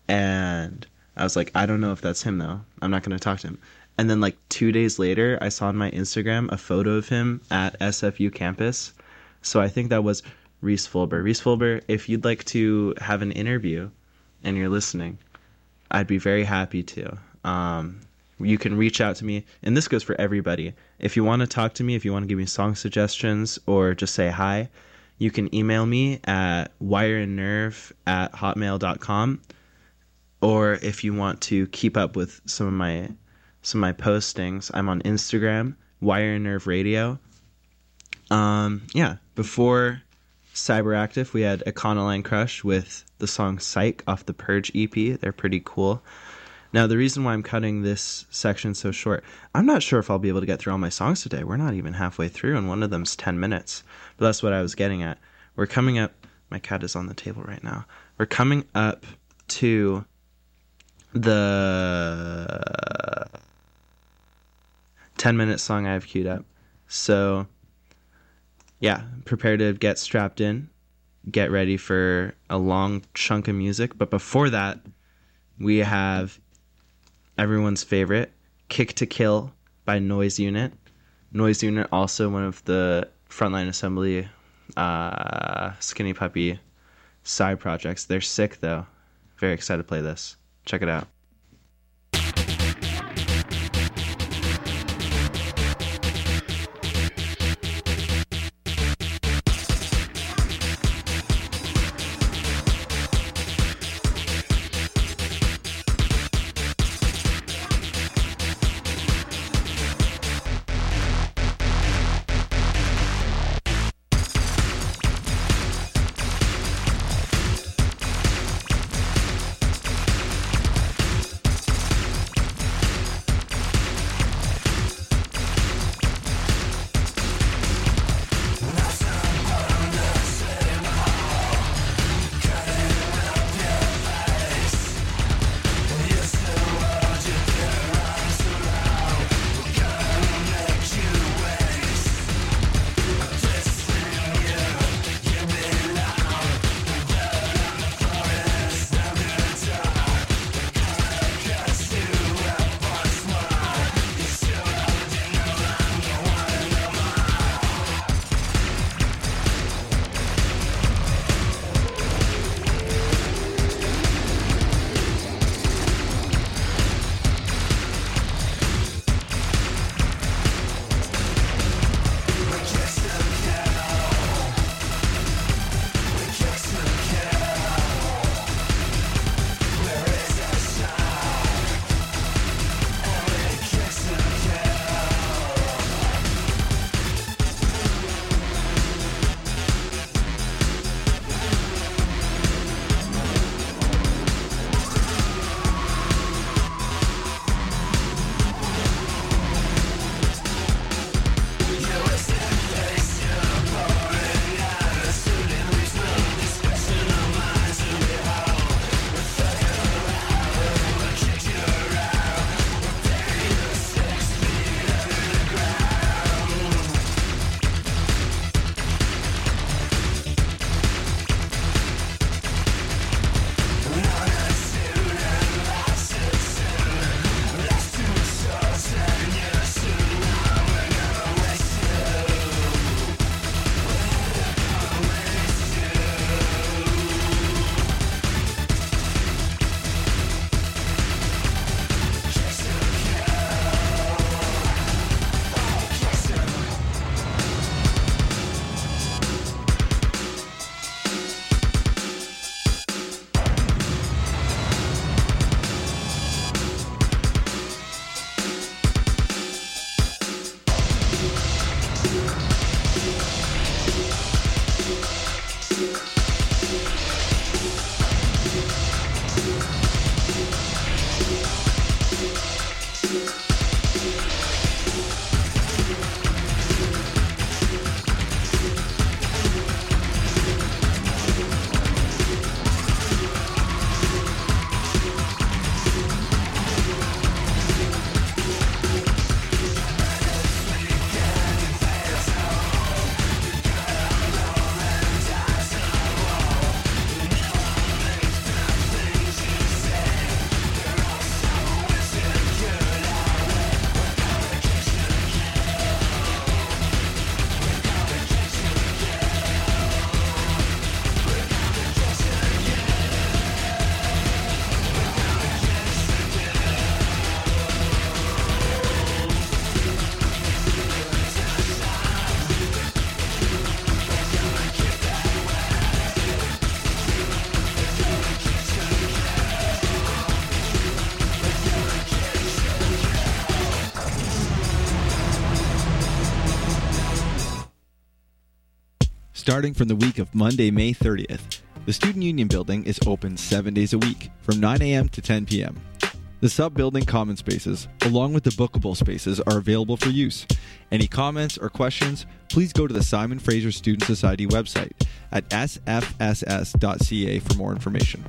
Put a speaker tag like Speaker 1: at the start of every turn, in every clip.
Speaker 1: And I was like, I don't know if that's him though. I'm not going to talk to him. And then like 2 days later, I saw on my Instagram a photo of him at SFU campus. So I think that was Reese Fulber. Reese Fulber, if you'd like to have an interview and you're listening, I'd be very happy to. You can reach out to me, and this goes for everybody. If you want to talk to me, if you want to give me song suggestions or just say hi, you can email me at wireandnerve@hotmail.com. Or if you want to keep up with some of my postings, I'm on Instagram, Wire and Nerve Radio. Before Cyberactive, we had Econoline Crush with the song Psych off the Purge EP. They're pretty cool. Now, the reason why I'm cutting this section so short, I'm not sure if I'll be able to get through all my songs today. We're not even halfway through, and one of them's 10 minutes. But that's what I was getting at. We're coming up... My cat is on the table right now. We're coming up to the 10-minute song I have queued up. So, yeah, prepare to get strapped in. Get ready for a long chunk of music. But before that, we have everyone's favorite, Kick to Kill by Noise Unit. Noise Unit, also one of the Frontline Assembly Skinny Puppy side projects. They're sick, though. Very excited to play this. Check it out.
Speaker 2: Starting from the week of Monday, May 30th, the Student Union Building is open 7 days a week, from 9 a.m. to 10 p.m. The sub-building common spaces, along with the bookable spaces, are available for use. Any comments or questions, please go to the Simon Fraser Student Society website at sfss.ca for more information.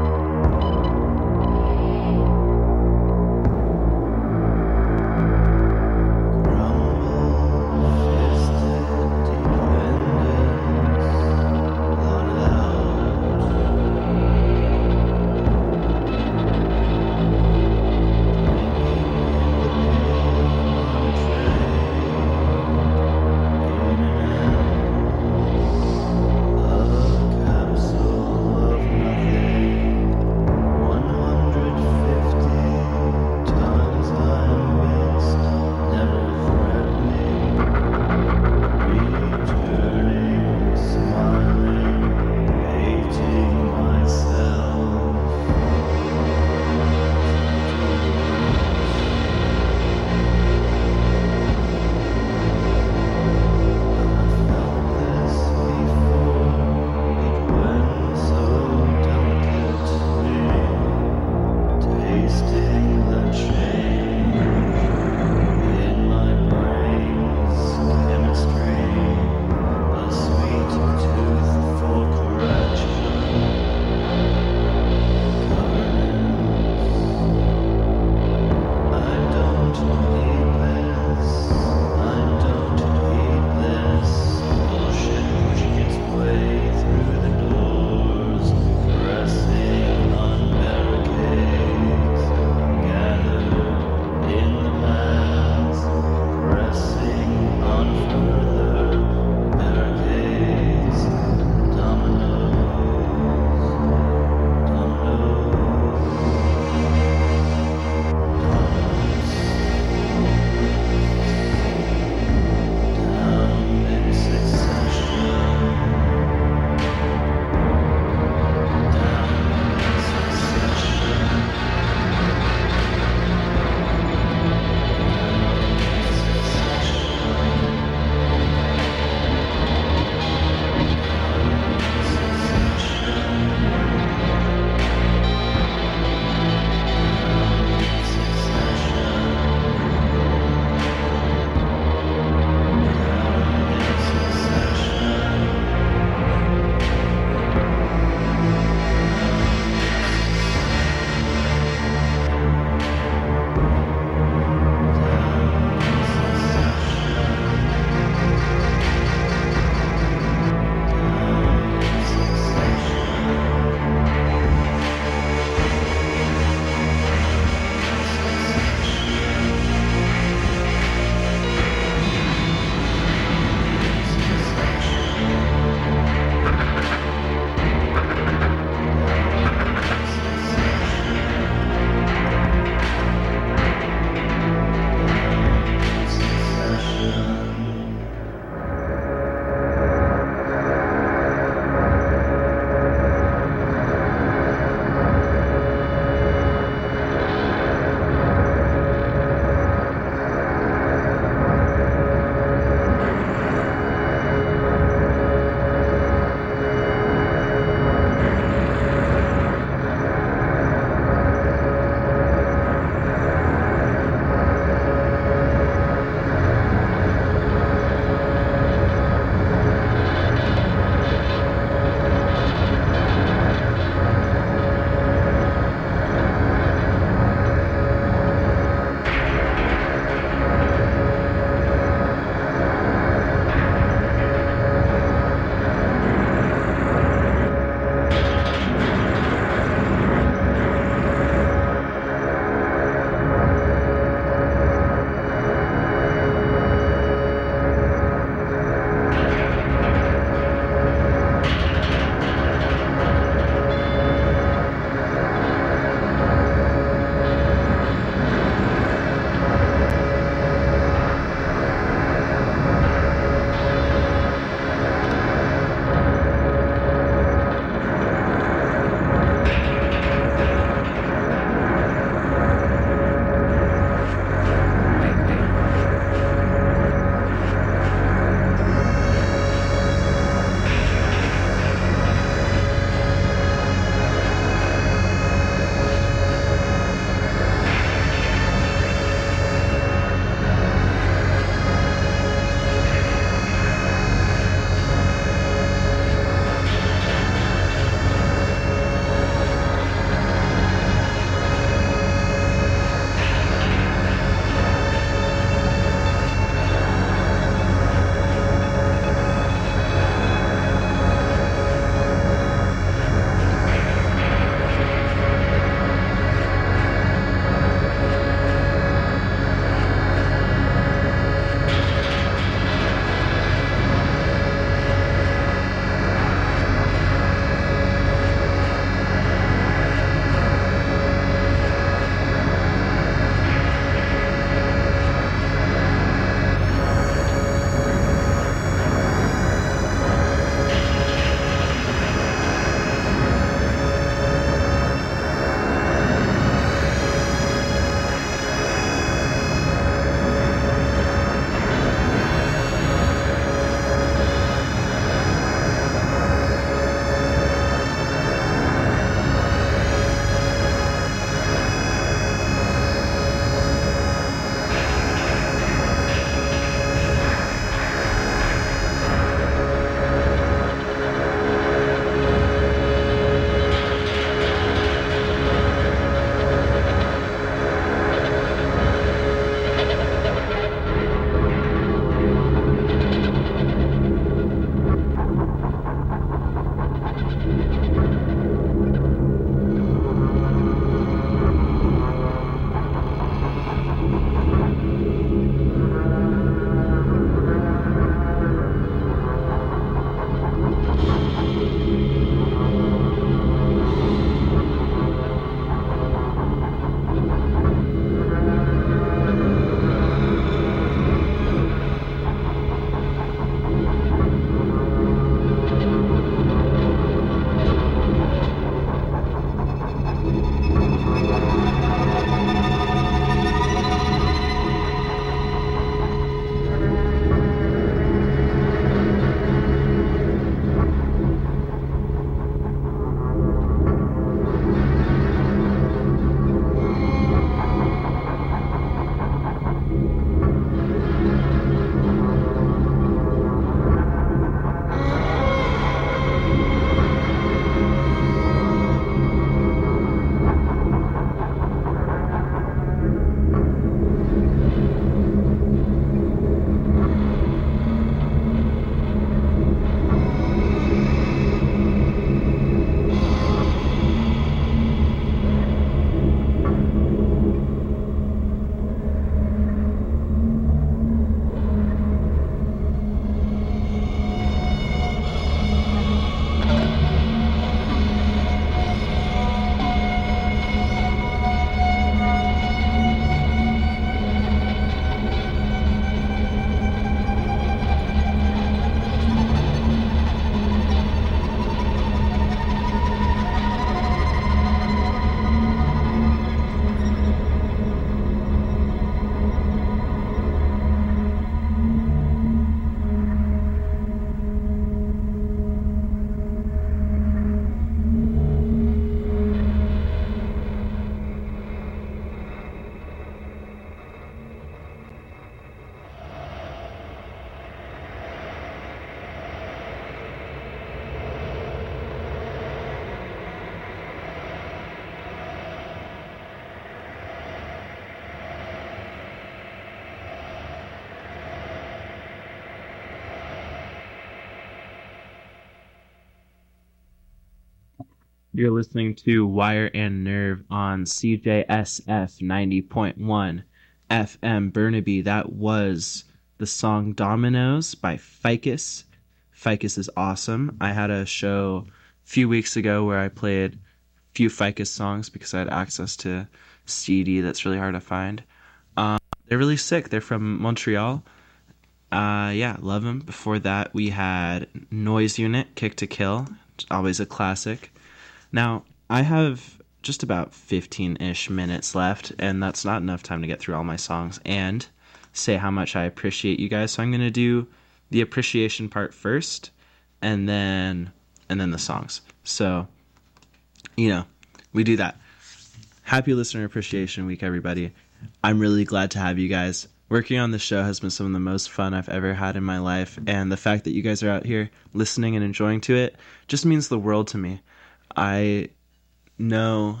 Speaker 1: You're listening to Wire and Nerve on CJSF 90.1 FM Burnaby. That was the song Dominoes by Ficus. Ficus is awesome. I had a show a few weeks ago where I played a few Ficus songs because I had access to CD that's really hard to find. They're really sick. They're from Montreal. Love them. Before that, we had Noise Unit, Kick to Kill. Always a classic. Now, I have just about 15-ish minutes left, and that's not enough time to get through all my songs and say how much I appreciate you guys. So I'm going to do the appreciation part first, and then the songs. So, we do that. Happy Listener Appreciation Week, everybody. I'm really glad to have you guys. Working on the show has been some of the most fun I've ever had in my life, and the fact that you guys are out here listening and enjoying to it just means the world to me. I know,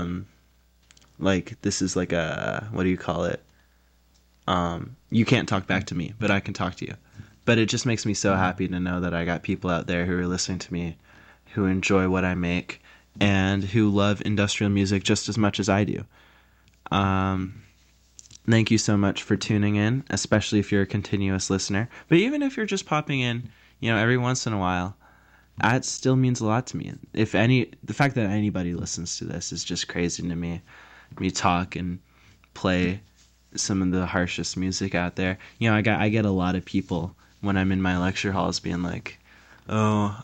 Speaker 1: this is like a, what do you call it? You can't talk back to me, but I can talk to you. But it just makes me so happy to know that I got people out there who are listening to me, who enjoy what I make, and who love industrial music just as much as I do. Thank you so much for tuning in, especially if you're a continuous listener. But even if you're just popping in, every once in a while, that still means a lot to me. The fact that anybody listens to this is just crazy to me. Me talk and play some of the harshest music out there. I get a lot of people when I'm in my lecture halls being like, I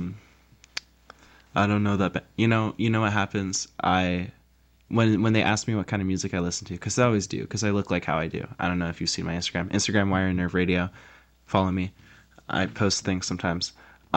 Speaker 1: don't know that. You know what happens? When they ask me what kind of music I listen to, because I always do, because I look like how I do. I don't know if you've seen my Instagram Wire and Nerve Radio. Follow me. I post things sometimes.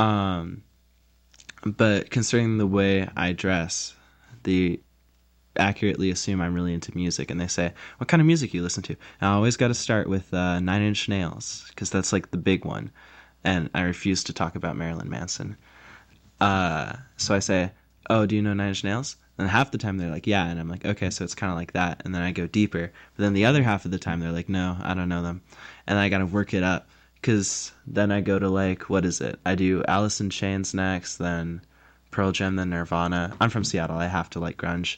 Speaker 1: But considering the way I dress, they accurately assume I'm really into music, and they say, what kind of music you listen to? And I always got to start with Nine Inch Nails, because that's like the big one, and I refuse to talk about Marilyn Manson. So I say, oh, do you know Nine Inch Nails? And half the time they're like, yeah, and I'm like, okay, so it's kind of like that, and then I go deeper. But then the other half of the time they're like, no, I don't know them, and I got to work it up. Because then I go to what is it? I do Alice in Chains next, then Pearl Jam, then Nirvana. I'm from Seattle. I have to like grunge.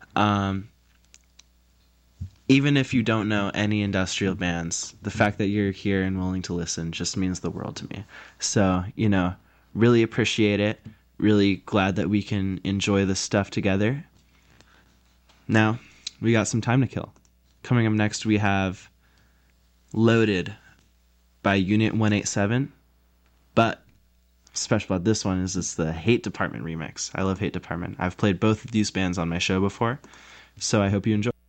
Speaker 1: Even if you don't know any industrial bands, the fact that you're here and willing to listen just means the world to me. So, really appreciate it. Really glad that we can enjoy this stuff together. Now, we got some time to kill. Coming up next, we have Loaded by Unit 187, but special about this one is it's the Hate Department remix. I love Hate Department. I've played both of these bands on my show before, so I hope you enjoy.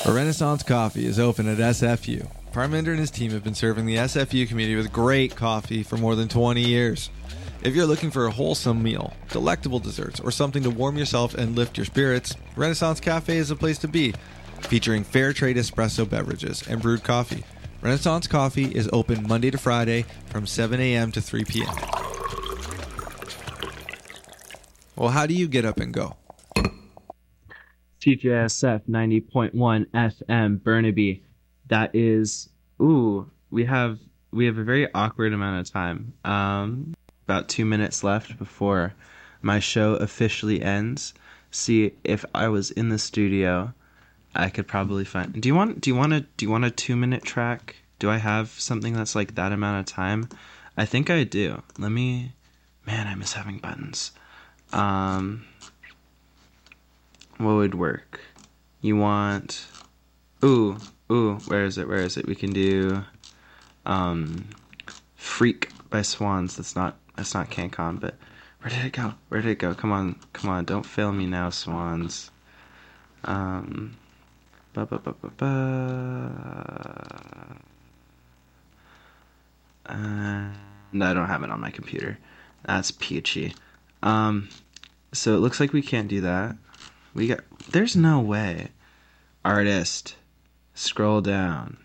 Speaker 2: Renaissance Coffee is open at SFU. Parminder and his team have been serving the SFU community with great coffee for more than 20 years. If you're looking for a wholesome meal, delectable desserts, or something to warm yourself and lift your spirits, Renaissance Cafe is a place to be. Featuring fair trade espresso beverages and brewed coffee, Renaissance Coffee is open Monday to Friday from 7 a.m. to 3 p.m. Well, how do you get up and go?
Speaker 1: CJSF 90.1 FM Burnaby. That is, we have a very awkward amount of time. About 2 minutes left before my show officially ends. See, if I was in the studio, I could probably find. Do you want a 2-minute track? Do I have something that's like that amount of time? I think I do. Man, I miss having buttons. What would work? You want... where is it? We can do... Freak by Swans. That's not CanCon, but... Where did it go? Come on. Don't fail me now, Swans. No, I don't have it on my computer. That's peachy. So it looks like we can't do that. There's no way. Artist. Scroll down.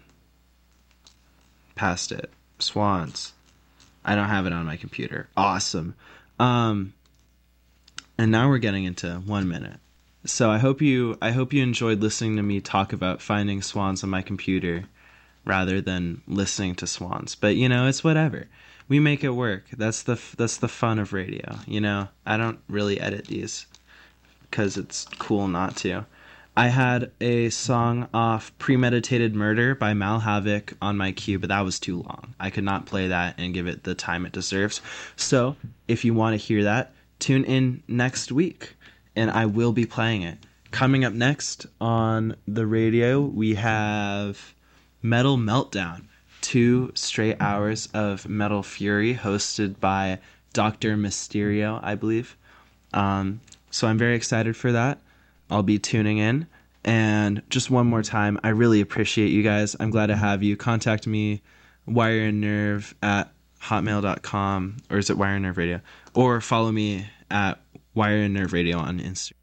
Speaker 1: Past it. Swans. I don't have it on my computer. Awesome. And now we're getting into 1 minute. So I hope you enjoyed listening to me talk about finding swans on my computer rather than listening to swans. But it's whatever. We make it work. That's the fun of radio. I don't really edit these because it's cool not to. I had a song off Premeditated Murder by Mal Havoc on my queue, but that was too long. I could not play that and give it the time it deserves. So if you want to hear that, tune in next week and I will be playing it. Coming up next on the radio, we have Metal Meltdown. 2 straight hours of Metal Fury hosted by Dr. Mysterio, I believe. So I'm very excited for that. I'll be tuning in. And just one more time, I really appreciate you guys. I'm glad to have you. Contact me, wireandnerve@hotmail.com, or is it Wire and Nerve Radio? Or follow me at Wire and Nerve Radio on Instagram.